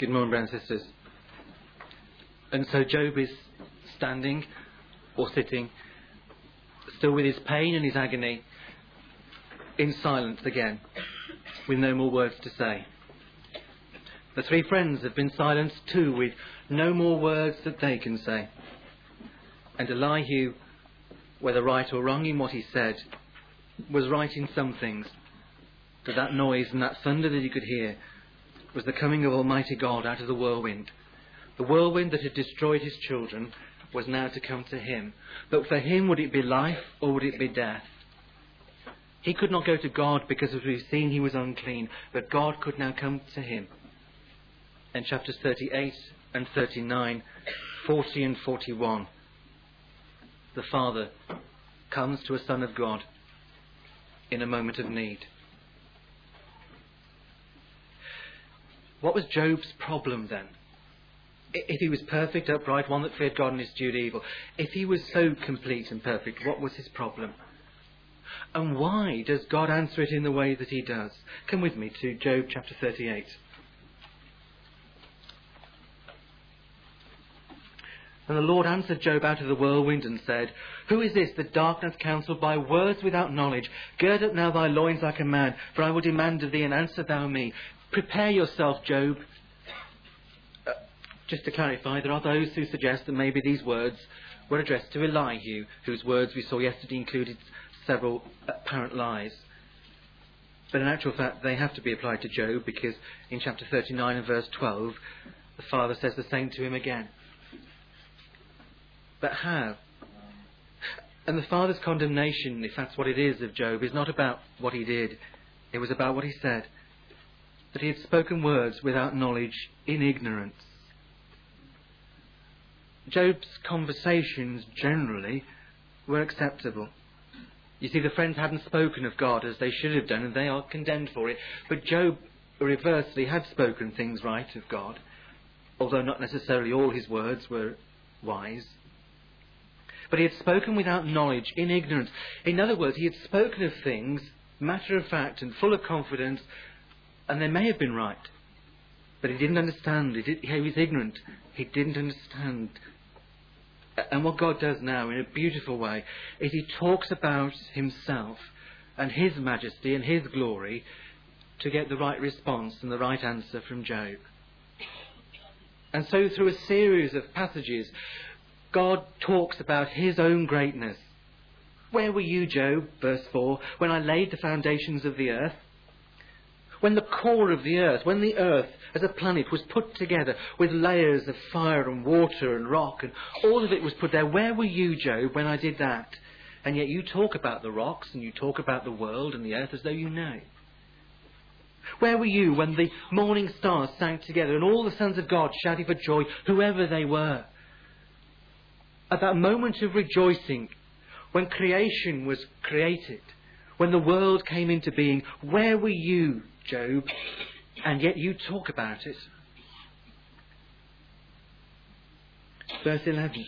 Good morning, brothers and sisters. And so Job is standing or sitting, still with his pain and his agony, in silence again, with no more words to say. The three friends have been silenced too, with no more words that they can say. And Elihu, whether right or wrong in what he said, was right in some things. But that noise and that thunder that he could hear was the coming of Almighty God out of the whirlwind. The whirlwind that had destroyed his children was now to come to him. But for him, would it be life or would it be death? He could not go to God because, as we've seen, he was unclean. But God could now come to him. In chapters 38 and 39, 40 and 41, the Father comes to a Son of God in a moment of need. What was Job's problem then? If he was perfect, upright, one that feared God and eschewed evil, if he was so complete and perfect, what was his problem? And why does God answer it in the way that he does? Come with me to Job chapter 38. And the Lord answered Job out of the whirlwind and said, Who is this that darkness counselled by words without knowledge? Gird up now thy loins like a man, for I will demand of thee, and answer thou me. Prepare yourself, Job. Just to clarify, there are those who suggest that maybe these words were addressed to Elihu, whose words we saw yesterday included several apparent lies. But in actual fact, they have to be applied to Job, because in chapter 39 and verse 12, the Father says the same to him again. But how? And the Father's condemnation, if that's what it is, of Job, is not about what he did. It was about what he said. That he had spoken words without knowledge, in ignorance. Job's conversations generally were acceptable. You see, the friends hadn't spoken of God as they should have done, and they are condemned for it. But Job, reversely, had spoken things right of God, although not necessarily all his words were wise. But he had spoken without knowledge, in ignorance. In other words, he had spoken of things, matter of fact and full of confidence, and they may have been right. But he didn't understand. He was ignorant. He didn't understand. And what God does now, in a beautiful way, is he talks about himself and his majesty and his glory to get the right response and the right answer from Job. And so through a series of passages, God talks about his own greatness. Where were you, Job, verse 4, when I laid the foundations of the earth? When the core of the earth, when the earth as a planet was put together with layers of fire and water and rock, and all of it was put there, where were you, Job, when I did that? And yet you talk about the rocks and you talk about the world and the earth as though you know. Where were you when the morning stars sang together and all the sons of God shouted for joy, whoever they were? At that moment of rejoicing, when creation was created, when the world came into being, where were you, Job? And yet you talk about it. Verse 11.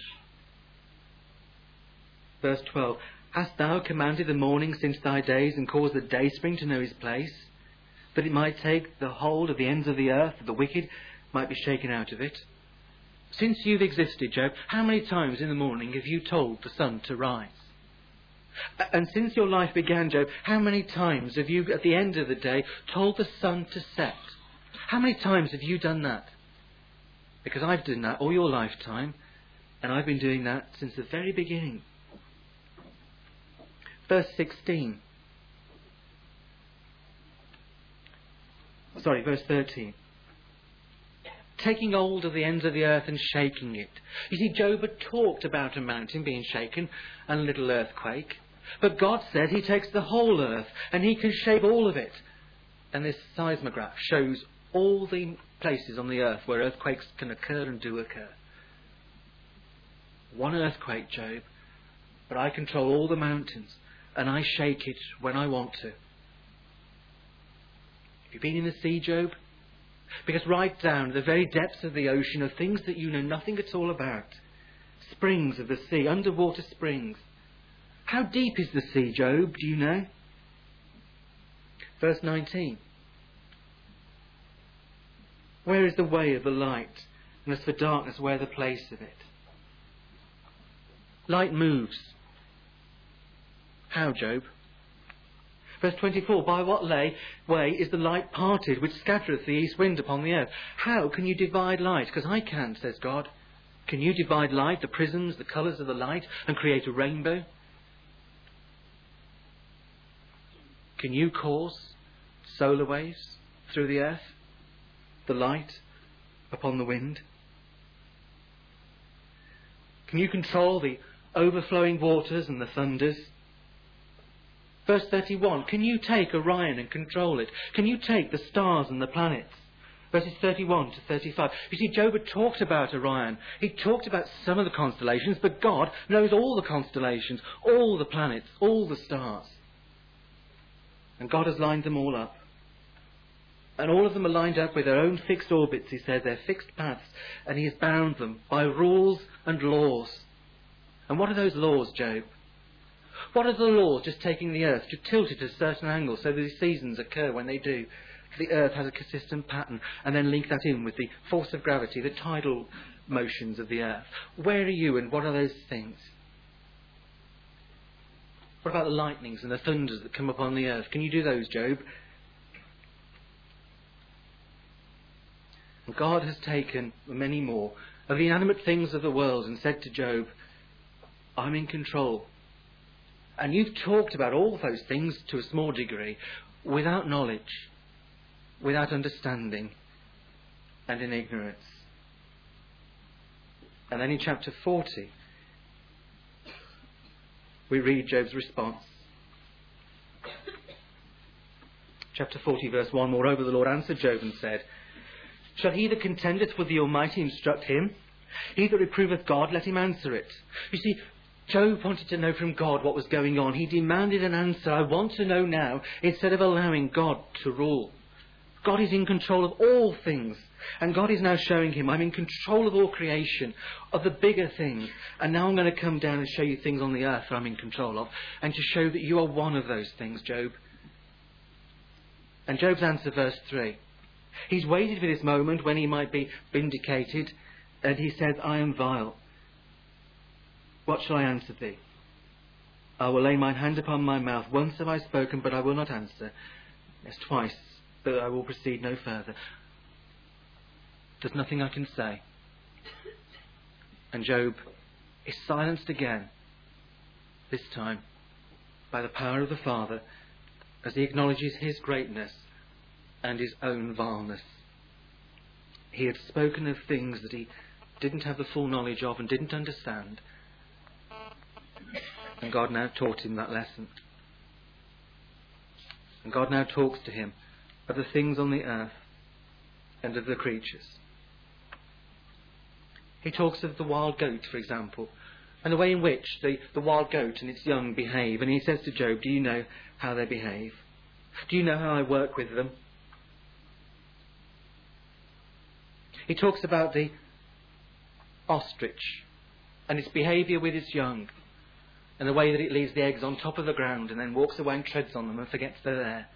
Verse 12. Hast thou commanded the morning since thy days, and caused the dayspring to know his place, that it might take the hold of the ends of the earth, that the wicked might be shaken out of it? Since you've existed, Job, how many times in the morning have you told the sun to rise? And since your life began, Job, how many times have you, at the end of the day, told the sun to set? How many times have you done that? Because I've done that all your lifetime, and I've been doing that since the very beginning. Verse 13. Taking hold of the ends of the earth and shaking it. You see, Job had talked about a mountain being shaken and a little earthquake. But God said he takes the whole earth and he can shake all of it. And this seismograph shows all the places on the earth where earthquakes can occur and do occur. One earthquake, Job, but I control all the mountains and I shake it when I want to. Have you been in the sea, Job? Because right down to the very depths of the ocean are things that you know nothing at all about. Springs of the sea, underwater springs. How deep is the sea, Job? Do you know? Verse 19. Where is the way of the light? And as for darkness, where the place of it? Light moves. How, Job? Verse 24, by what way is the light parted, which scattereth the east wind upon the earth? How can you divide light? Because I can't, says God. Can you divide light, the prisms, the colours of the light, and create a rainbow? Can you cause solar waves through the earth, the light upon the wind? Can you control the overflowing waters and the thunders? Verse 31, can you take Orion and control it? Can you take the stars and the planets? Verses 31 to 35. You see, Job had talked about Orion. He talked about some of the constellations, but God knows all the constellations, all the planets, all the stars. And God has lined them all up. And all of them are lined up with their own fixed orbits, he said, their fixed paths. And he has bound them by rules and laws. And what are those laws, Job? What are the laws just taking the earth to tilt it at a certain angle so that the seasons occur when they do? The earth has a consistent pattern, and then link that in with the force of gravity, the tidal motions of the earth. Where are you and what are those things? What about the lightnings and the thunders that come upon the earth? Can you do those, Job? And God has taken many more of the inanimate things of the world and said to Job, I'm in control. And you've talked about all those things to a small degree without knowledge, without understanding, and in ignorance. And then in chapter 40, we read Job's response. Chapter 40, verse 1, moreover the Lord answered Job and said, shall he that contendeth with the Almighty instruct him? He that reproveth God, let him answer it. You see, Job wanted to know from God what was going on. He demanded an answer. I want to know now, instead of allowing God to rule. God is in control of all things. And God is now showing him, I'm in control of all creation, of the bigger things. And now I'm going to come down and show you things on the earth that I'm in control of. And to show that you are one of those things, Job. And Job's answer, verse 3. He's waited for this moment when he might be vindicated. And he says, I am vile. What shall I answer thee? I will lay mine hand upon my mouth. Once have I spoken, but I will not answer. Yes, twice, but I will proceed no further. There's nothing I can say. And Job is silenced again, this time by the power of the Father, as he acknowledges his greatness and his own vileness. He had spoken of things that he didn't have the full knowledge of and didn't understand. And God now taught him that lesson. And God now talks to him of the things on the earth and of the creatures. He talks of the wild goat, for example, and the way in which the wild goat and its young behave. And he says to Job, do you know how they behave? Do you know how I work with them? He talks about the ostrich and its behaviour with its young, and the way that it leaves the eggs on top of the ground and then walks away and treads on them and forgets they're there.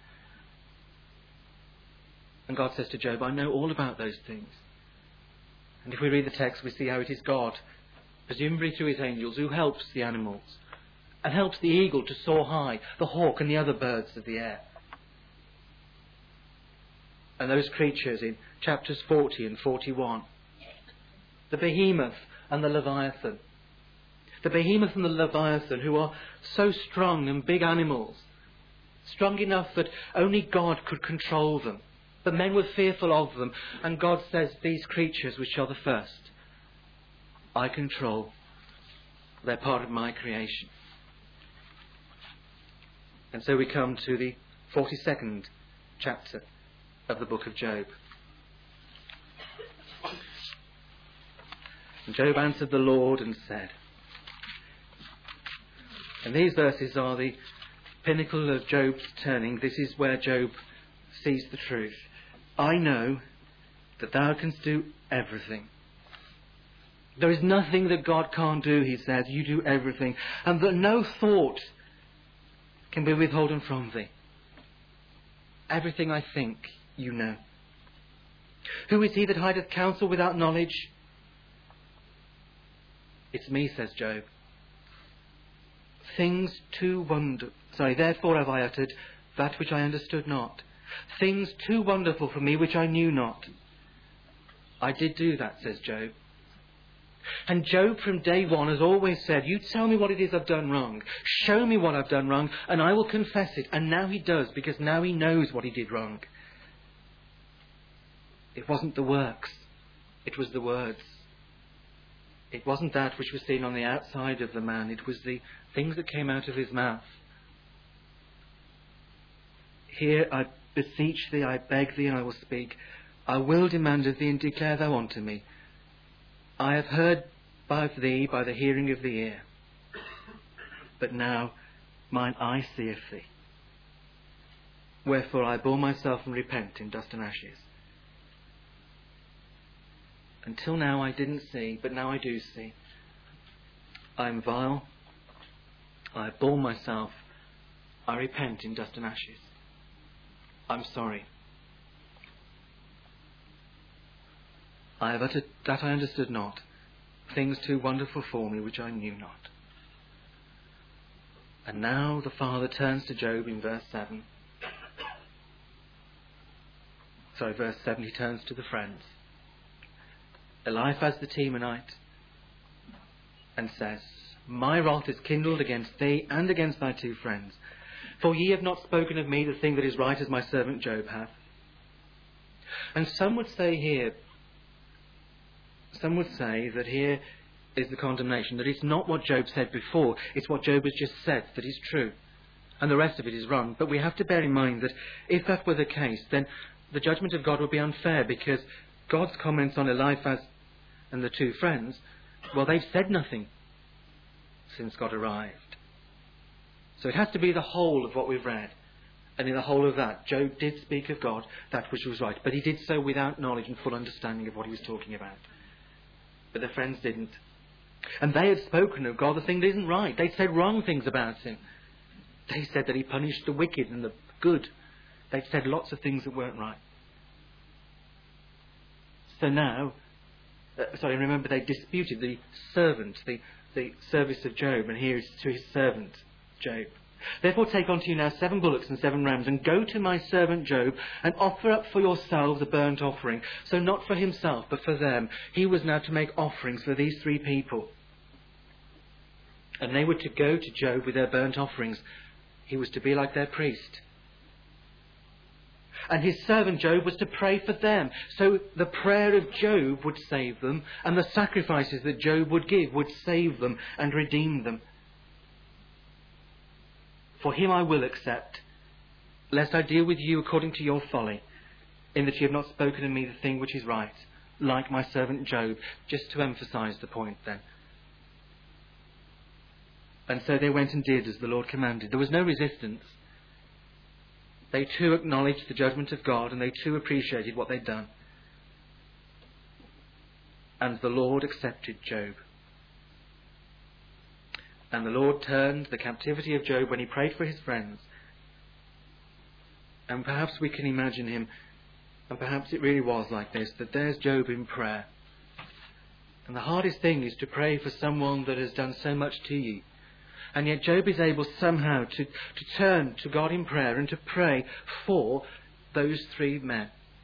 And God says to Job, I know all about those things. And if we read the text, we see how it is God, presumably through his angels, who helps the animals and helps the eagle to soar high, the hawk and the other birds of the air. And those creatures in chapters 40 and 41, the behemoth and the leviathan. The behemoth and the leviathan, who are so strong and big animals, strong enough that only God could control them. But men were fearful of them. And God says, these creatures, which are the first, I control. They're part of my creation. And so we come to the 42nd chapter of the book of Job. And Job answered the Lord and said, and these verses are the pinnacle of Job's turning. This is where Job sees the truth. I know that thou canst do everything. There is nothing that God can't do, he says. You do everything. And that no thought can be withholden from thee. Everything I think, you know. Who is he that hideth counsel without knowledge? It's me, says Job. Therefore have I uttered that which I understood not. Things too wonderful for me which I knew not. I did do that, says Job. And Job from day one has always said, you tell me what it is I've done wrong. Show me what I've done wrong and I will confess it. And now he does, because now he knows what he did wrong. It wasn't the works, it was the words. It wasn't that which was seen on the outside of the man, it was the things that came out of his mouth. Here I beseech thee, I beg thee, and I will speak. I will demand of thee, and declare thou unto me. I have heard by thee by the hearing of the ear. But now mine eye seeth thee. Wherefore I bore myself and repent in dust and ashes. Until now I didn't see, but now I do see. I am vile. I bore myself. I repent in dust and ashes. I'm sorry. I have uttered that I understood not, things too wonderful for me which I knew not. And now the Father turns to Job in verse 7. Verse 7, he turns to the friends. Eliphaz the Temanite, and says, my wrath is kindled against thee and against thy two friends, for ye have not spoken of me the thing that is right, as my servant Job hath. And some would say that here is the condemnation, that it's not what Job said before, it's what Job has just said that is true, and the rest of it is wrong. But we have to bear in mind that if that were the case, then the judgment of God would be unfair, because God's comments on Eliphaz and the two friends, well, they've said nothing since God arrived. So it has to be the whole of what we've read. And in the whole of that, Job did speak of God, that which was right. But he did so without knowledge and full understanding of what he was talking about. But the friends didn't. And they had spoken of God the thing that isn't right. They'd said wrong things about him. They said that he punished the wicked and the good. They'd said lots of things that weren't right. So now, remember they disputed the servant, the service of Job, and here is to his servant, Job. Therefore take unto you now 7 bullocks and 7 rams, and go to my servant Job, and offer up for yourselves a burnt offering. So not for himself, but for them. He was now to make offerings for these 3 people. And they were to go to Job with their burnt offerings. He was to be like their priest. And his servant Job was to pray for them. So the prayer of Job would save them, and the sacrifices that Job would give would save them and redeem them. For him I will accept, lest I deal with you according to your folly, in that you have not spoken to me the thing which is right, like my servant Job, just to emphasize the point then. And so they went and did as the Lord commanded. There was no resistance. They too acknowledged the judgment of God, and they too appreciated what they'd done. And the Lord accepted Job. And the Lord turned the captivity of Job when he prayed for his friends. And perhaps we can imagine him, and perhaps it really was like this, that there's Job in prayer. And the hardest thing is to pray for someone that has done so much to you. And yet Job is able somehow to turn to God in prayer and to pray for those 3 men.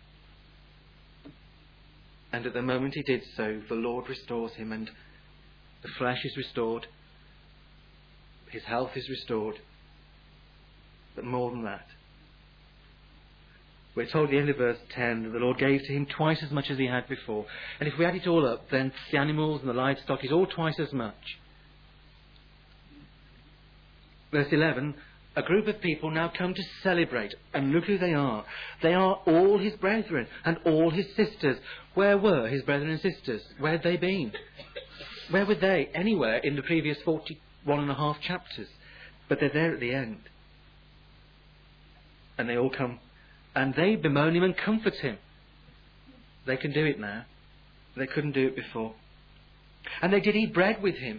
And at the moment he did so, the Lord restores him, and the flesh is restored. His health is restored. But more than that, we're told at the end of verse 10 that the Lord gave to him twice as much as he had before. And if we add it all up, then the animals and the livestock is all twice as much. Verse 11, a group of people now come to celebrate, and look who they are. They are all his brethren and all his sisters. Where were his brethren and sisters? Where had they been? Where were they? Anywhere in the previous 41.5 chapters. But they're there at the end. And they all come, and they bemoan him and comfort him. They can do it now. They couldn't do it before. And they did eat bread with him.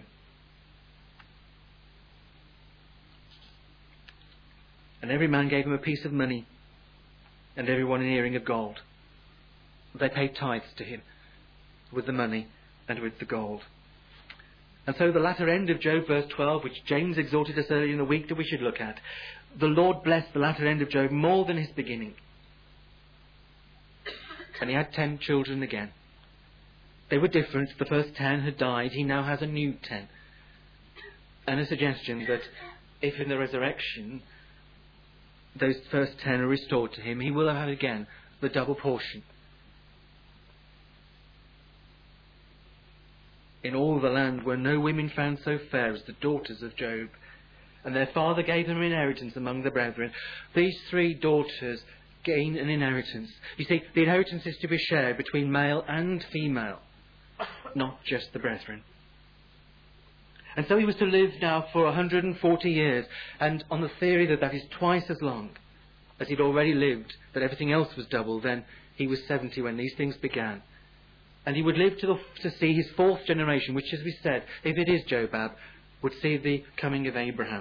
And every man gave him a piece of money, and every one an earring of gold. they paid tithes to him with the money and with the gold. And so the latter end of Job, verse 12, which James exhorted us earlier in the week that we should look at, the Lord blessed the latter end of Job more than his beginning. And he had 10 children again. They were different. The first 10 had died. He now has a new 10. And a suggestion that if in the resurrection those first 10 are restored to him, he will have again the double portion. In all the land were no women found so fair as the daughters of Job, and their father gave them an inheritance among the brethren. These 3 daughters gain an inheritance. You see, the inheritance is to be shared between male and female, not just the brethren. And so he was to live now for 140 years, and on the theory that that is twice as long as he'd already lived, that everything else was double, then he was 70 when these things began. And he would live to see his 4th generation, which, as we said, if it is Jobab, would see the coming of Abraham.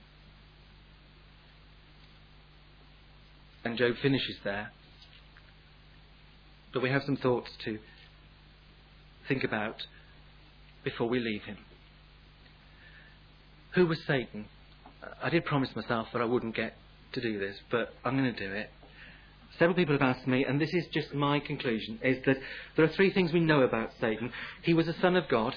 And Job finishes there. But we have some thoughts to think about before we leave him. Who was Satan? I did promise myself that I wouldn't get to do this, but I'm going to do it. Several people have asked me, and this is just my conclusion, is that there are 3 things we know about Satan. He was a son of God.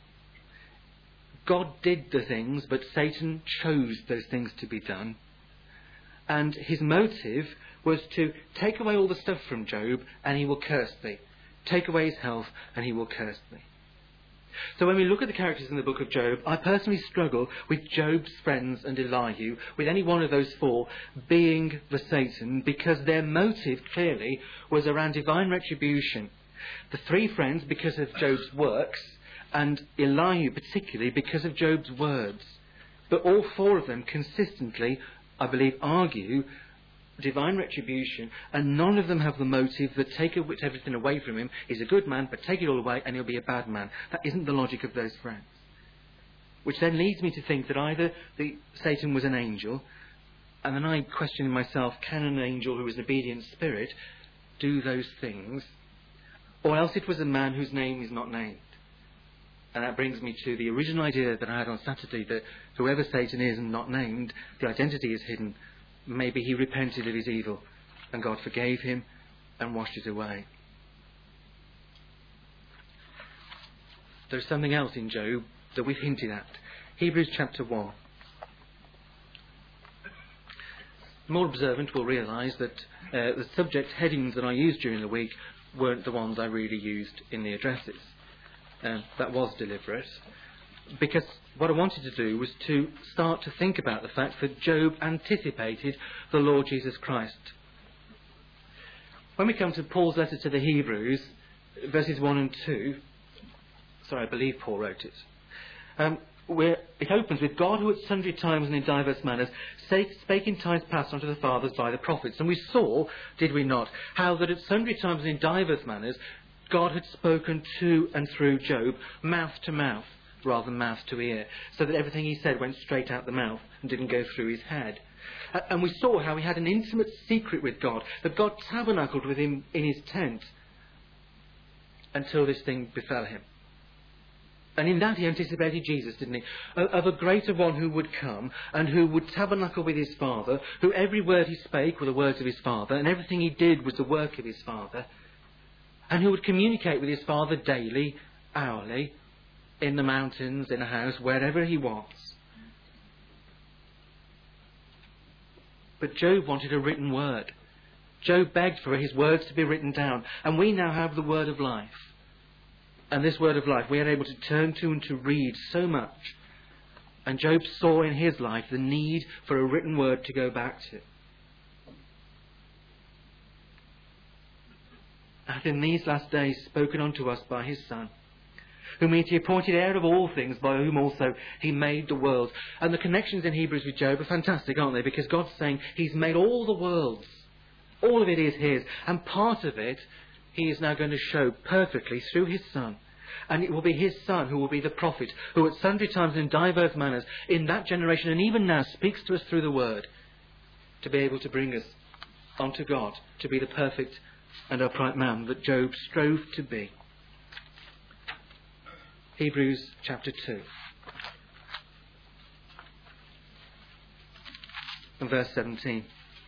God did the things, but Satan chose those things to be done. And his motive was to take away all the stuff from Job, and he will curse thee. Take away his health, and he will curse thee. So when we look at the characters in the book of Job, I personally struggle with Job's friends and Elihu, with any one of those 4 being the Satan, because their motive clearly was around divine retribution. The 3 friends because of Job's works, and Elihu particularly because of Job's words. But all 4 of them consistently, I believe, argue divine retribution, and none of them have the motive that take everything away from him. He's a good man, but take it all away and he'll be a bad man. That isn't the logic of those friends. Which then leads me to think that either Satan was an angel, and then I question in myself, can an angel who is an obedient spirit do those things? Or else it was a man whose name is not named. And that brings me to the original idea that I had on Saturday, that whoever Satan is and not named, the identity is hidden. Maybe he repented of his evil and God forgave him and washed it away. There's something else in Job that we've hinted at. Hebrews chapter 1. The more observant will realise that the subject headings that I used during the week weren't the ones I really used in the addresses. That was deliberate, because what I wanted to do was to start to think about the fact that Job anticipated the Lord Jesus Christ. When we come to Paul's letter to the Hebrews, verses 1 and 2, I believe Paul wrote it, where it opens with, God who at sundry times and in diverse manners spake in times past unto the fathers by the prophets. And we saw, did we not, how that at sundry times and in diverse manners God had spoken to and through Job, mouth to mouth, rather than mouth to ear, so that everything he said went straight out the mouth and didn't go through his head. And we saw how he had an intimate secret with God, that God tabernacled with him in his tent until this thing befell him. And in that he anticipated Jesus, didn't he? Of a greater one who would come and who would tabernacle with his Father, who every word he spake were the words of his Father, and everything he did was the work of his Father, and who would communicate with his Father daily, hourly, in the mountains, in a house, wherever he was. But Job wanted a written word. Job begged for his words to be written down, and we now have the word of life. And this word of life we are able to turn to and to read so much. And Job saw in his life the need for a written word to go back to. Hath in these last days spoken unto us by his Son, whom he appointed heir of all things, by whom also he made the world. And the connections in Hebrews with Job are fantastic, aren't they? Because God's saying he's made all the worlds. All of it is his. And part of it he is now going to show perfectly through his Son. And it will be his Son who will be the prophet, who at sundry times and in diverse manners in that generation and even now speaks to us through the word, to be able to bring us unto God, to be the perfect and upright man that Job strove to be. Hebrews chapter 2 and verse 17.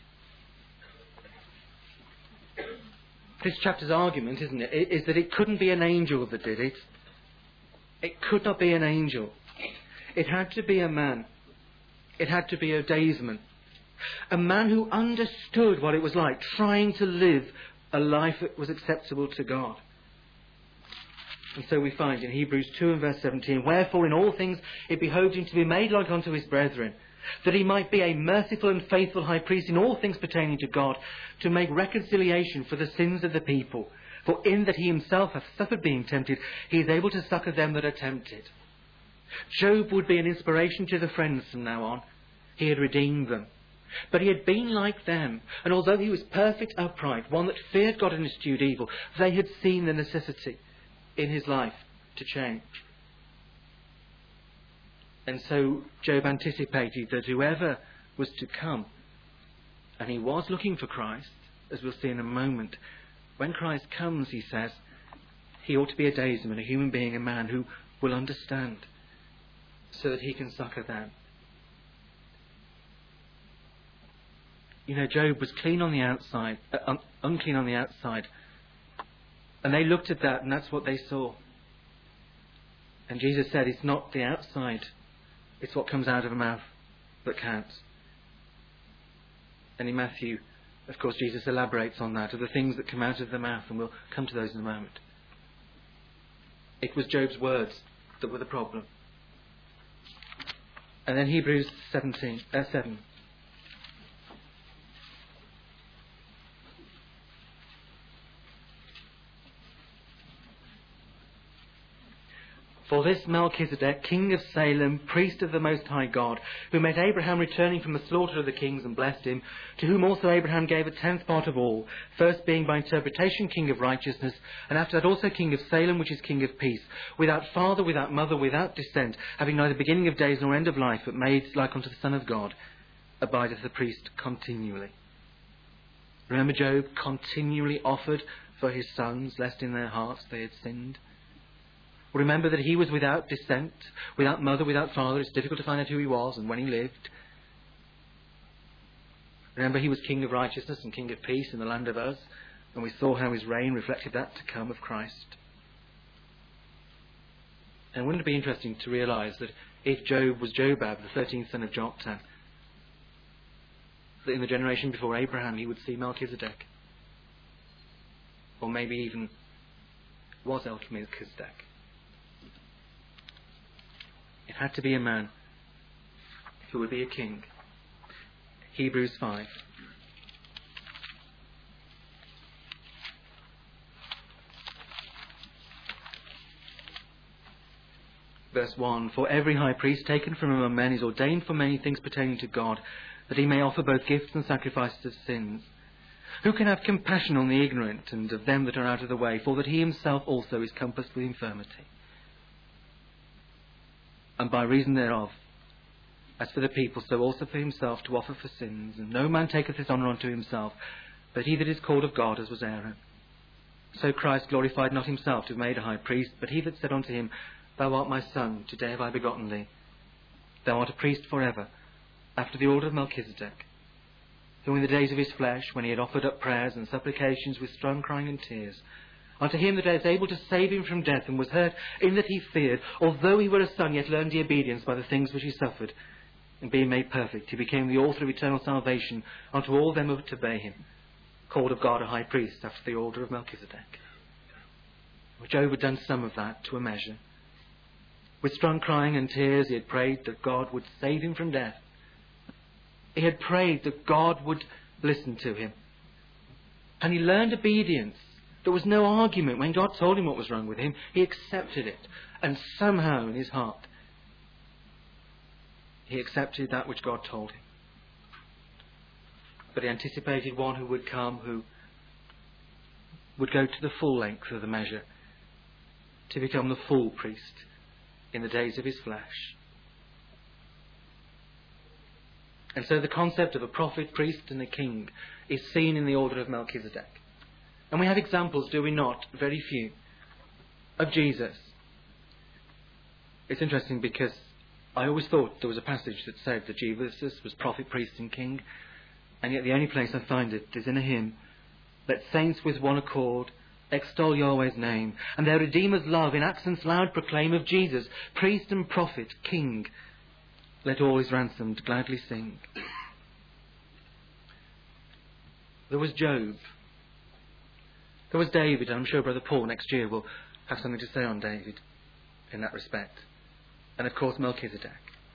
This chapter's argument, isn't it, is that it couldn't be an angel that did it. It could not be an angel. It had to be a man. It had to be a daysman. A man who understood what it was like trying to live a life that was acceptable to God. And so we find in Hebrews 2 and verse 17, wherefore in all things it behoved him to be made like unto his brethren, that he might be a merciful and faithful high priest in all things pertaining to God, to make reconciliation for the sins of the people. For in that he himself hath suffered being tempted, he is able to succour them that are tempted. Job would be an inspiration to the friends from now on. He had redeemed them. But he had been like them, and although he was perfect, upright, one that feared God and eschewed evil, they had seen the necessity in his life to change. And so Job anticipated that whoever was to come, and he was looking for Christ, as we'll see in a moment, when Christ comes, he says, he ought to be a daysman, a human being, a man who will understand, so that he can succour them. You know, Job was clean on the outside, unclean on the outside. And they looked at that, and that's what they saw. And Jesus said, it's not the outside, it's what comes out of a mouth that counts. And in Matthew, of course, Jesus elaborates on that, of the things that come out of the mouth, and we'll come to those in a moment. It was Job's words that were the problem. And then Hebrews 7. For this Melchizedek, king of Salem, priest of the Most High God, who met Abraham returning from the slaughter of the kings and blessed him, to whom also Abraham gave a tenth part of all, first being by interpretation king of righteousness, and after that also king of Salem, which is king of peace, without father, without mother, without descent, having neither beginning of days nor end of life, but made like unto the Son of God, abideth the priest continually. Remember, Job continually offered for his sons, lest in their hearts they had sinned. Remember that he was without descent, without mother, without father. It's difficult to find out who he was and when he lived. Remember he was king of righteousness and king of peace in the land of Uz, and we saw how his reign reflected that to come of Christ. And wouldn't it be interesting to realise that if Job was Jobab, the 13th son of Joktan, that in the generation before Abraham he would see Melchizedek, or maybe even was Melchizedek. It had to be a man who would be a king. Hebrews 5. Verse 1, for every high priest taken from among men is ordained for many things pertaining to God, that he may offer both gifts and sacrifices of sins. Who can have compassion on the ignorant and of them that are out of the way, for that he himself also is compassed with infirmity? And by reason thereof, as for the people, so also for himself to offer for sins. And no man taketh his honour unto himself, but he that is called of God, as was Aaron. So Christ glorified not himself to have made a high priest, but he that said unto him, Thou art my son, today have I begotten thee. Thou art a priest for ever, after the order of Melchizedek, who in the days of his flesh, when he had offered up prayers and supplications with strong crying and tears, unto him that is able to save him from death, and was heard in that he feared, although he were a son, yet learned he obedience by the things which he suffered. And being made perfect, he became the author of eternal salvation unto all them that obey him, called of God a high priest after the order of Melchizedek. Well, Job had done some of that to a measure. With strong crying and tears he had prayed that God would save him from death. He had prayed that God would listen to him. And he learned obedience. There was no argument. When God told him what was wrong with him, he accepted it. And somehow in his heart, he accepted that which God told him. But he anticipated one who would come, who would go to the full length of the measure, to become the full priest in the days of his flesh. And so the concept of a prophet, priest and a king is seen in the order of Melchizedek. And we have examples, do we not, very few, of Jesus. It's interesting because I always thought there was a passage that said that Jesus was prophet, priest and king, and yet the only place I find it is in a hymn. Let saints with one accord extol Yahweh's name, and their Redeemer's love in accents loud proclaim of Jesus, priest and prophet, king. Let all his ransomed gladly sing. There was Job. There was David, and I'm sure Brother Paul next year will have something to say on David in that respect. And of course Melchizedek.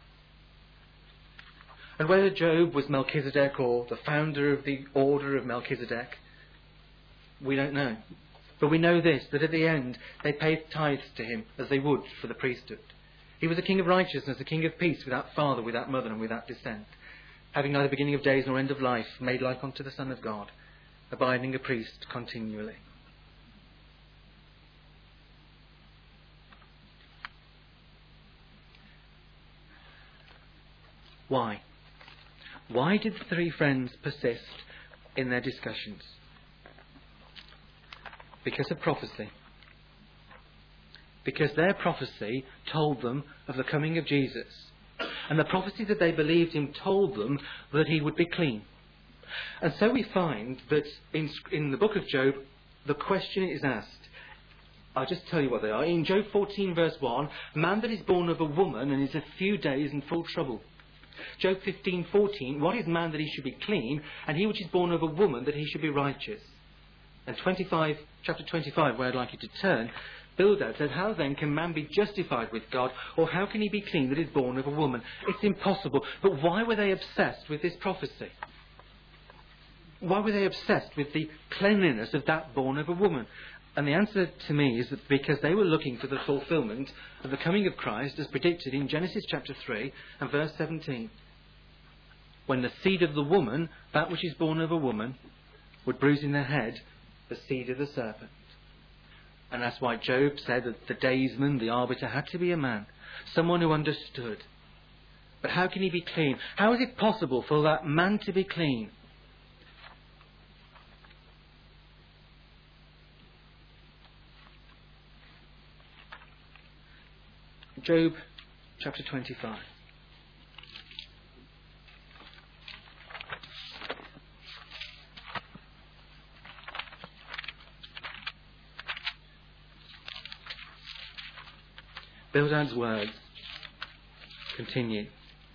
And whether Job was Melchizedek or the founder of the order of Melchizedek, we don't know. But we know this, that at the end they paid tithes to him as they would for the priesthood. He was a king of righteousness, a king of peace, without father, without mother, and without descent, having neither beginning of days nor end of life, made like unto the Son of God, abiding a priest continually. Why? Why did the three friends persist in their discussions? Because of prophecy. Because their prophecy told them of the coming of Jesus. And the prophecy that they believed him told them that he would be clean. And so we find that in the book of Job, the question is asked. I'll just tell you what they are. In Job 14 verse 1, man that is born of a woman and is a few days in full trouble. Job 15:14, what is man that he should be clean, and he which is born of a woman that he should be righteous? And chapter 25, where I'd like you to turn, Bildad says, how then can man be justified with God, or how can he be clean that is born of a woman? It's impossible. But why were they obsessed with this prophecy? Why were they obsessed with the cleanliness of that born of a woman? And the answer to me is that because they were looking for the fulfillment of the coming of Christ as predicted in Genesis chapter 3 and verse 17. When the seed of the woman, that which is born of a woman, would bruise in their head the seed of the serpent. And that's why Job said that the daysman, the arbiter, had to be a man, someone who understood. But how can he be clean? How is it possible for that man to be clean? Job chapter 25. Bildad's words continue.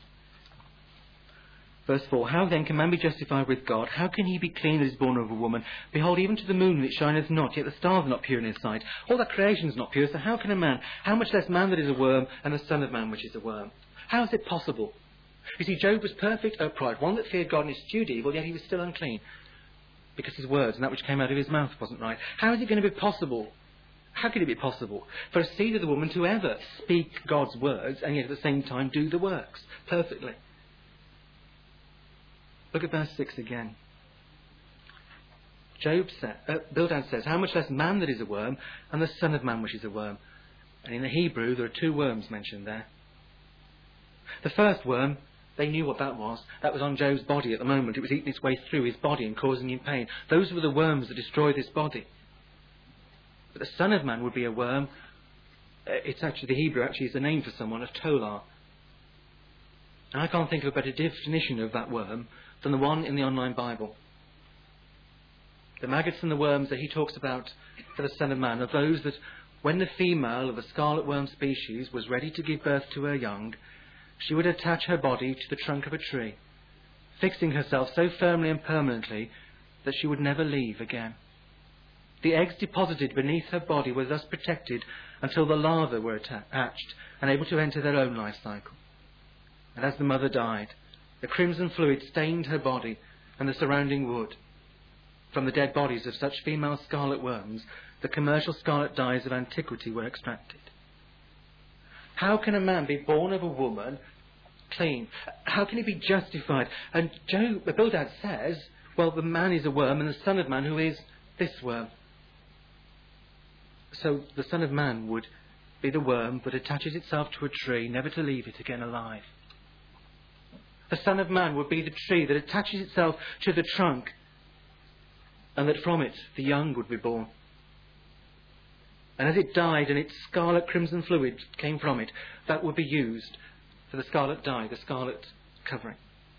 Verse 4, how then can man be justified with God? How can he be clean that is born of a woman? Behold, even to the moon it shineth not, yet the stars are not pure in his sight. All that creation is not pure, so how can a man, how much less man that is a worm, and the son of man which is a worm? How is it possible? You see, Job was perfect, upright, one that feared God and eschewed evil, yet he was still unclean, because his words and that which came out of his mouth wasn't right. How is it going to be possible? How can it be possible for a seed of the woman to ever speak God's words and yet at the same time do the works perfectly? Look at verse 6 again. Bildad says, how much less man that is a worm, and the son of man which is a worm. And in the Hebrew there are two worms mentioned there. The first worm, they knew what that was. That was on Job's body at the moment. It was eating its way through his body and causing him pain. Those were the worms that destroyed his body. But the son of man would be a worm. It's actually, the Hebrew actually is the name for someone, a tolar. And I can't think of a better definition of that worm than the one in the online Bible. The maggots and the worms that he talks about for the Son of Man are those that when the female of the scarlet worm species was ready to give birth to her young, she would attach her body to the trunk of a tree, fixing herself so firmly and permanently that she would never leave again. The eggs deposited beneath her body were thus protected until the larvae were hatched and able to enter their own life cycle. And as the mother died, the crimson fluid stained her body and the surrounding wood. From the dead bodies of such female scarlet worms, the commercial scarlet dyes of antiquity were extracted. How can a man be born of a woman clean? How can he be justified? And Bildad says, well, the man is a worm and the son of man who is this worm. So the son of man would be the worm that attaches itself to a tree, never to leave it again alive. The son of man would be the tree that attaches itself to the trunk and that from it the young would be born. And as it died and its scarlet crimson fluid came from it, that would be used for the scarlet dye, the scarlet covering.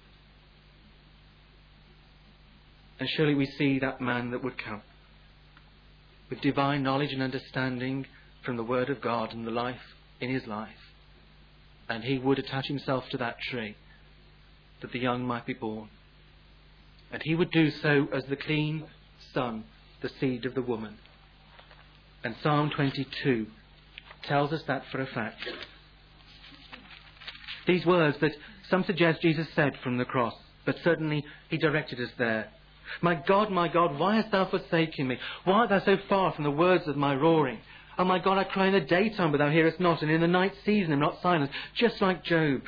And surely we see that man that would come with divine knowledge and understanding from the Word of God and the life in his life. And he would attach himself to that tree that the young might be born. And he would do so as the clean son, the seed of the woman. And Psalm 22 tells us that for a fact. These words that some suggest Jesus said from the cross, but certainly he directed us there. My God, why hast thou forsaken me? Why art thou so far from the words of my roaring? Oh my God, I cry in the daytime, but thou hearest not, and in the night season am not silent, just like Job.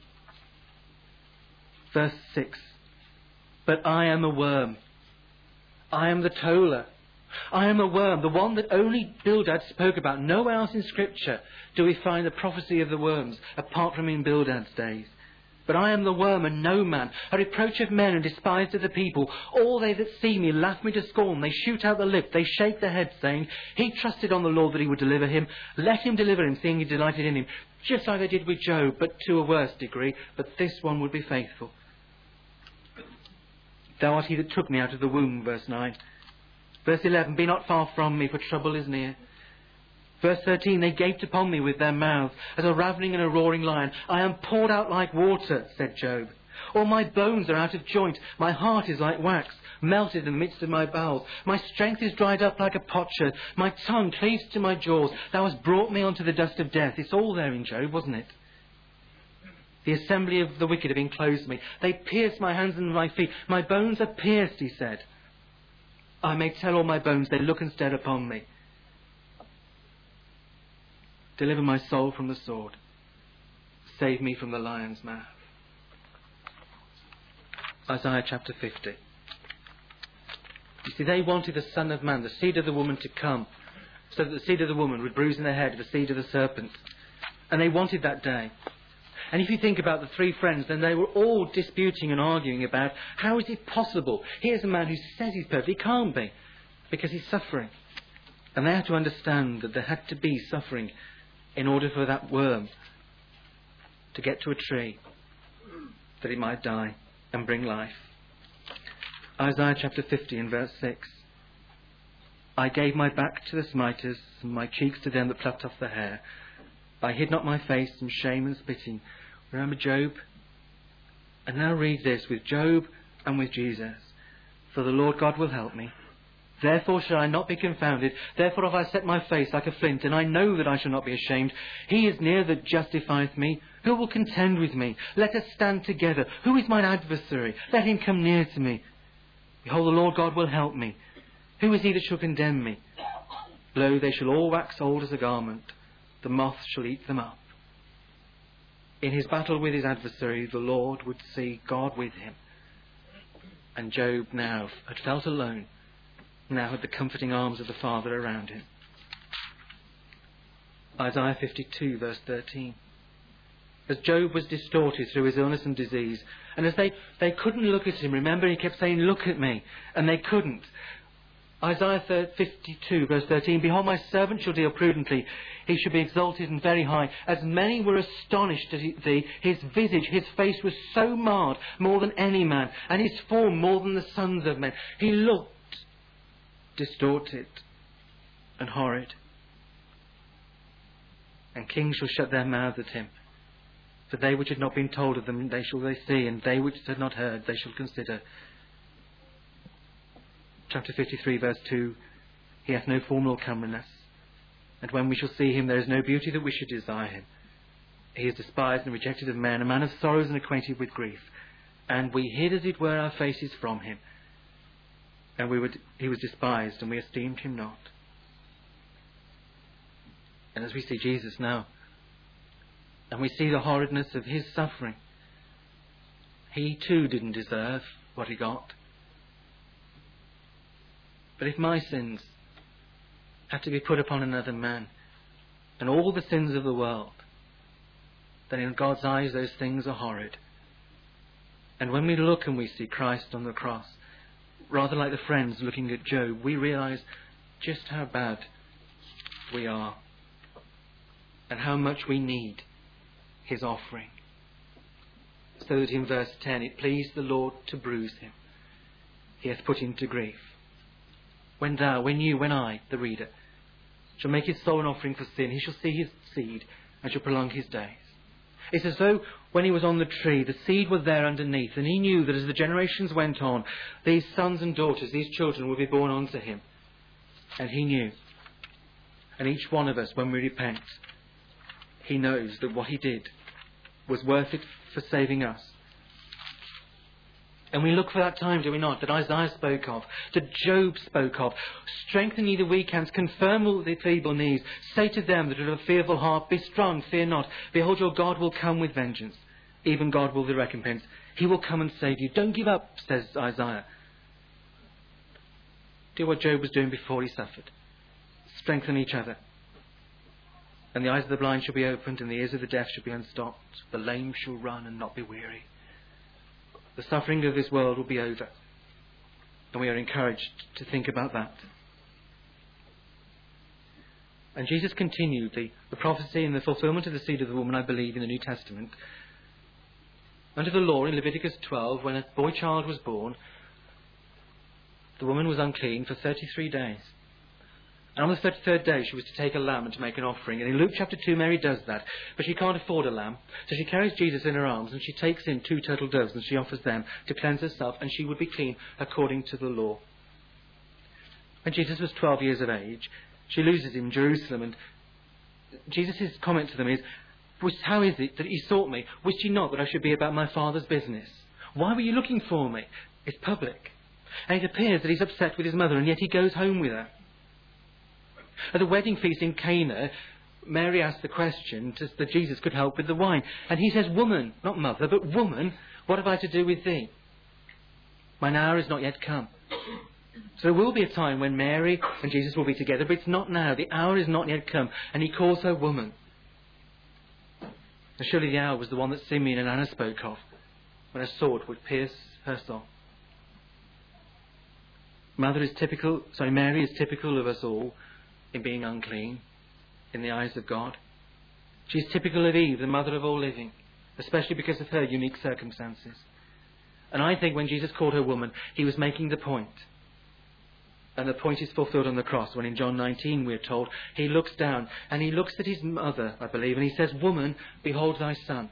Verse 6. But I am a worm. I am the toller. I am a worm, the one that only Bildad spoke about. Nowhere else in Scripture do we find the prophecy of the worms, apart from in Bildad's days. But I am the worm and no man, a reproach of men and despised of the people. All they that see me laugh me to scorn. They shoot out the lip, they shake their heads, saying, He trusted on the Lord that he would deliver him. Let him deliver him, seeing he delighted in him. Just like they did with Job, but to a worse degree. But this one would be faithful. Thou art he that took me out of the womb, verse 9. Verse 11, be not far from me, for trouble is near. Verse 13, they gaped upon me with their mouths, as a ravening and a roaring lion. I am poured out like water, said Job. All my bones are out of joint. My heart is like wax, melted in the midst of my bowels. My strength is dried up like a potsherd. My tongue cleaves to my jaws. Thou hast brought me onto the dust of death. It's all there in Job, wasn't it? The assembly of the wicked have enclosed me. They pierced my hands and my feet. My bones are pierced, he said. I may tell all my bones, they look and stare upon me. Deliver my soul from the sword. Save me from the lion's mouth. Isaiah chapter 50. You see, they wanted the Son of Man, the seed of the woman, to come, so that the seed of the woman would bruise in their head the seed of the serpent. And they wanted that day. And if you think about the three friends, then they were all disputing and arguing about how is it possible? Here's a man who says he's perfect. He can't be, because he's suffering. And they had to understand that there had to be suffering in order for that worm to get to a tree, that it might die and bring life. Isaiah chapter 50 and verse 6. I gave my back to the smiters, and my cheeks to them that plucked off the hair. I hid not my face from shame and spitting. Remember Job? And now read this with Job and with Jesus. For the Lord God will help me. Therefore shall I not be confounded. Therefore have I set my face like a flint, and I know that I shall not be ashamed. He is near that justifieth me. Who will contend with me? Let us stand together. Who is mine adversary? Let him come near to me. Behold, the Lord God will help me. Who is he that shall condemn me? Lo, they shall all wax old as a garment. The moth shall eat them up. In his battle with his adversary, the Lord would see God with him. And Job now had felt alone, now had the comforting arms of the Father around him. Isaiah 52 verse 13. As Job was distorted through his illness and disease, and as they couldn't look at him, remember he kept saying, look at me, and they couldn't. Isaiah 52 verse 13, behold, my servant shall deal prudently. He shall be exalted and very high. As many were astonished at thee, his visage, his face was so marred, more than any man, and his form more than the sons of men. He looked distorted and horrid. And kings shall shut their mouths at him. For they which had not been told of them, they shall see, and they which had not heard, they shall consider. Chapter 53 verse 2, he hath no form nor comeliness, and when we shall see him, there is no beauty that we should desire him. He is despised and rejected of men, a man of sorrows and acquainted with grief. And we hid, as it were, our faces from him. And he was despised, and we esteemed him not. And as we see Jesus now, and we see the horridness of his suffering, he too didn't deserve what he got. But if my sins had to be put upon another man, and all the sins of the world, then in God's eyes those things are horrid. And when we look and we see Christ on the cross, rather like the friends looking at Job, we realise just how bad we are and how much we need his offering. So that in verse 10, it pleased the Lord to bruise him. He hath put him to grief. When I, the reader, shall make his soul an offering for sin, he shall see his seed and shall prolong his days. It's as though when he was on the tree, the seed was there underneath, and he knew that as the generations went on, these sons and daughters, these children would be born unto him. And he knew. And each one of us, when we repent, he knows that what he did was worth it for saving us. And we look for that time, do we not, that Isaiah spoke of, that Job spoke of. Strengthen ye the weak hands, confirm all the feeble knees. Say to them that are of a fearful heart, be strong, fear not. Behold, your God will come with vengeance. Even God will be recompense. He will come and save you. Don't give up, says Isaiah. Do what Job was doing before he suffered. Strengthen each other. And the eyes of the blind shall be opened, and the ears of the deaf shall be unstopped. The lame shall run and not be weary. The suffering of this world will be over. And we are encouraged to think about that. And Jesus continued the prophecy and the fulfillment of the seed of the woman, I believe, in the New Testament. Under the law in Leviticus 12, when a boy child was born, the woman was unclean for 33 days. And on the 33rd day, she was to take a lamb and to make an offering. And in Luke chapter 2, Mary does that. But she can't afford a lamb. So she carries Jesus in her arms and she takes in 2 turtle doves and she offers them to cleanse herself. And she would be clean according to the law. When Jesus was 12 years of age, she loses him in Jerusalem. And Jesus' comment to them is, how is it that ye sought me? Wist ye not that I should be about my Father's business? Why were you looking for me? It's public. And it appears that he's upset with his mother, and yet he goes home with her. At the wedding feast in Cana, Mary asked the question that Jesus could help with the wine. And he says, woman, not mother, but woman, what have I to do with thee? Mine hour is not yet come. So there will be a time when Mary and Jesus will be together, but it's not now. The hour is not yet come. And he calls her woman. And surely the hour was the one that Simeon and Anna spoke of, when a sword would pierce her soul. Mary is typical of us all in being unclean in the eyes of God. She is typical of Eve, the mother of all living, especially because of her unique circumstances. And I think when Jesus called her woman, he was making the point. And the point is fulfilled on the cross when in John 19 we're told he looks down and he looks at his mother, I believe, and he says, woman, behold thy son.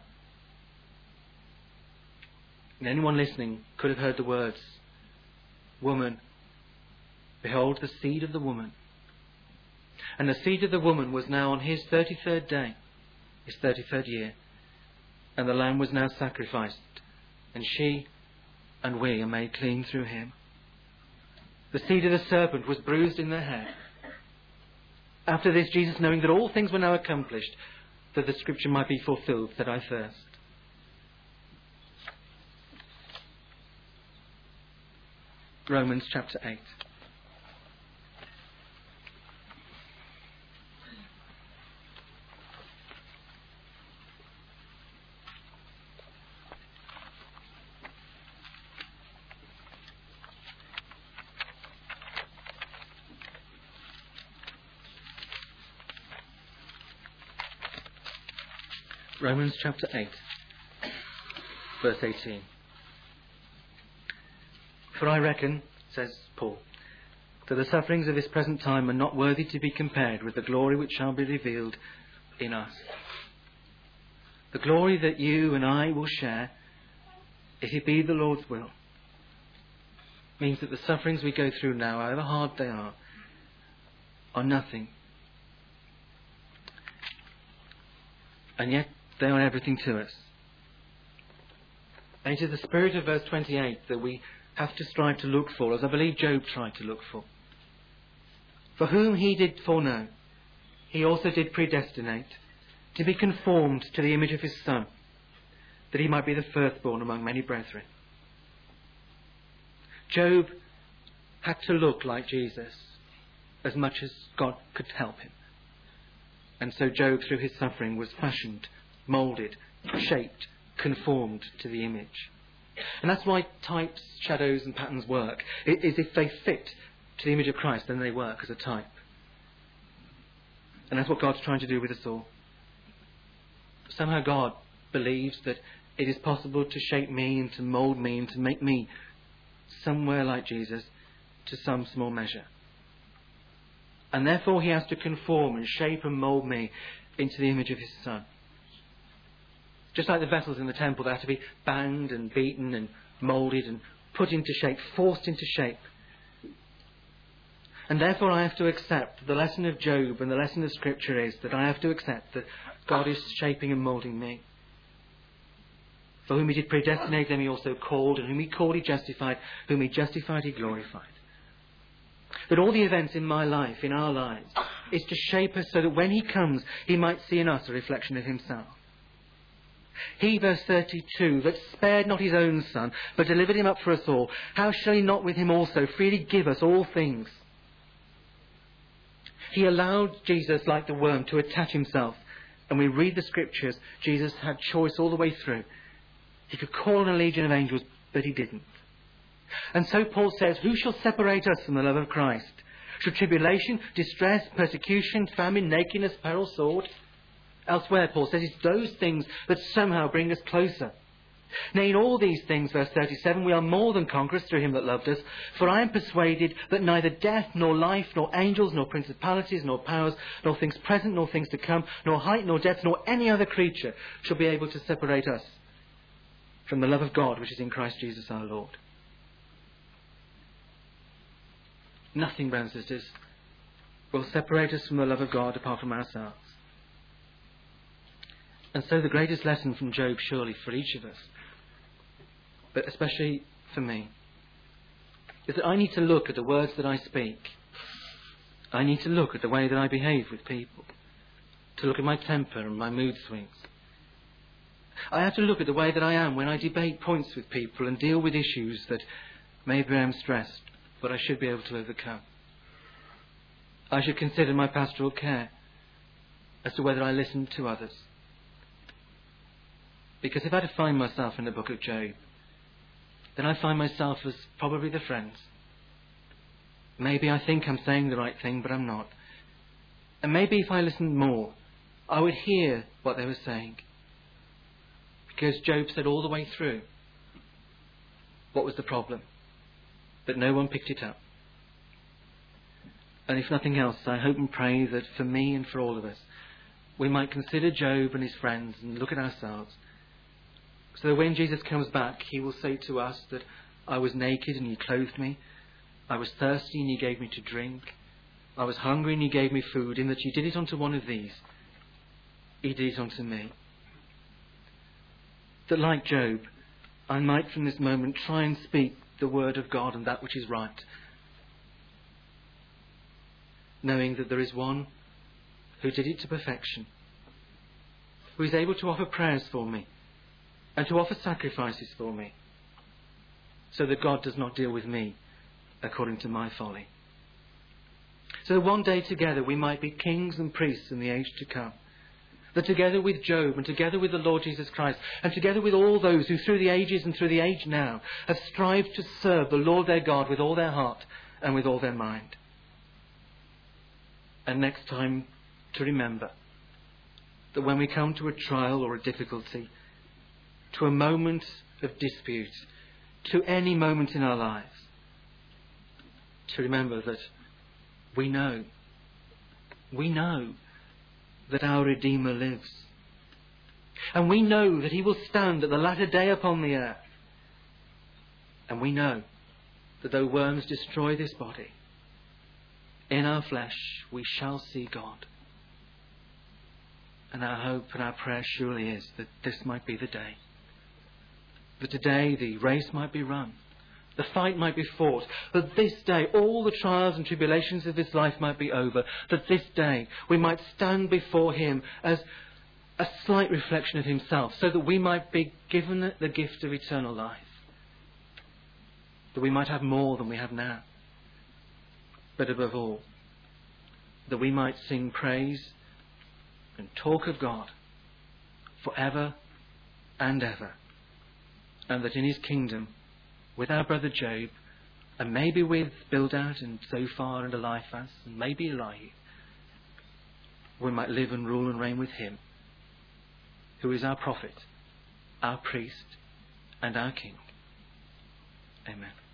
And anyone listening could have heard the words, woman, behold the seed of the woman. And the seed of the woman was now on his 33rd day, his 33rd year. And the lamb was now sacrificed. And she and we are made clean through him. The seed of the serpent was bruised in their head. After this, Jesus, knowing that all things were now accomplished, that the scripture might be fulfilled, said, I thirst. Romans chapter 8. Romans chapter 8, verse 18. For I reckon, says Paul, that the sufferings of this present time are not worthy to be compared with the glory which shall be revealed in us. The glory that you and I will share, if it be the Lord's will, means that the sufferings we go through now, however hard they are nothing. And yet they are everything to us. And it is the spirit of verse 28 that we have to strive to look for, as I believe Job tried to look for. For whom he did foreknow, he also did predestinate, to be conformed to the image of his Son, that he might be the firstborn among many brethren. Job had to look like Jesus as much as God could help him. And so Job, through his suffering, was fashioned, moulded, shaped, conformed to the image. And that's why types, shadows and patterns work. It is if they fit to the image of Christ, then they work as a type. And that's what God's trying to do with us all. Somehow God believes that it is possible to shape me and to mould me and to make me somewhere like Jesus to some small measure. And therefore he has to conform and shape and mould me into the image of his Son. Just like the vessels in the temple, they have to be banged and beaten and moulded and put into shape, forced into shape. And therefore I have to accept the lesson of Job and the lesson of Scripture is that I have to accept that God is shaping and moulding me. For whom he did predestinate, them he also called, and whom he called he justified, whom he justified he glorified. But all the events in my life, in our lives, is to shape us so that when he comes, he might see in us a reflection of himself. He, verse 32, that spared not his own Son, but delivered him up for us all, how shall he not with him also freely give us all things? He allowed Jesus, like the worm, to attach himself. And we read the Scriptures, Jesus had choice all the way through. He could call on a legion of angels, but he didn't. And so Paul says, who shall separate us from the love of Christ? Shall tribulation, distress, persecution, famine, nakedness, peril, sword? Elsewhere, Paul says, it's those things that somehow bring us closer. Nay, in all these things, verse 37, we are more than conquerors through him that loved us. For I am persuaded that neither death, nor life, nor angels, nor principalities, nor powers, nor things present, nor things to come, nor height, nor depth, nor any other creature shall be able to separate us from the love of God which is in Christ Jesus our Lord. Nothing, brothers and sisters, will separate us from the love of God apart from ourselves. And so the greatest lesson from Job, surely for each of us, but especially for me, is that I need to look at the words that I speak. I need to look at the way that I behave with people, to look at my temper and my mood swings. I have to look at the way that I am when I debate points with people and deal with issues that maybe I'm stressed, but I should be able to overcome. I should consider my pastoral care as to whether I listen to others. Because if I define myself in the book of Job, then I find myself as probably the friends. Maybe I think I'm saying the right thing, but I'm not. And maybe if I listened more, I would hear what they were saying. Because Job said all the way through, what was the problem? But no one picked it up. And if nothing else, I hope and pray that for me and for all of us, we might consider Job and his friends and look at ourselves. So that when Jesus comes back, he will say to us that I was naked and you clothed me. I was thirsty and you gave me to drink. I was hungry and you gave me food. In that you did it unto one of these, he did it unto me. That like Job, I might from this moment try and speak the word of God and that which is right. Knowing that there is one who did it to perfection, who is able to offer prayers for me and to offer sacrifices for me, so that God does not deal with me according to my folly. So that one day together we might be kings and priests in the age to come. That together with Job and together with the Lord Jesus Christ and together with all those who through the ages and through the age now have strived to serve the Lord their God with all their heart and with all their mind. And next time to remember that when we come to a trial or a difficulty, to a moment of dispute, to any moment in our lives, to remember that we know that our Redeemer lives. And we know that he will stand at the latter day upon the earth. And we know that though worms destroy this body, in our flesh we shall see God. And our hope and our prayer surely is that this might be the day. That today the race might be run, the fight might be fought, that this day all the trials and tribulations of this life might be over, that this day we might stand before him as a slight reflection of himself, so that we might be given the gift of eternal life, that we might have more than we have now, but above all, that we might sing praise and talk of God forever and ever. and that in his kingdom, with our brother Job, and maybe with Bildad and Zophar and Eliphaz, and maybe Elihu, we might live and rule and reign with him, who is our prophet, our priest, and our king. Amen.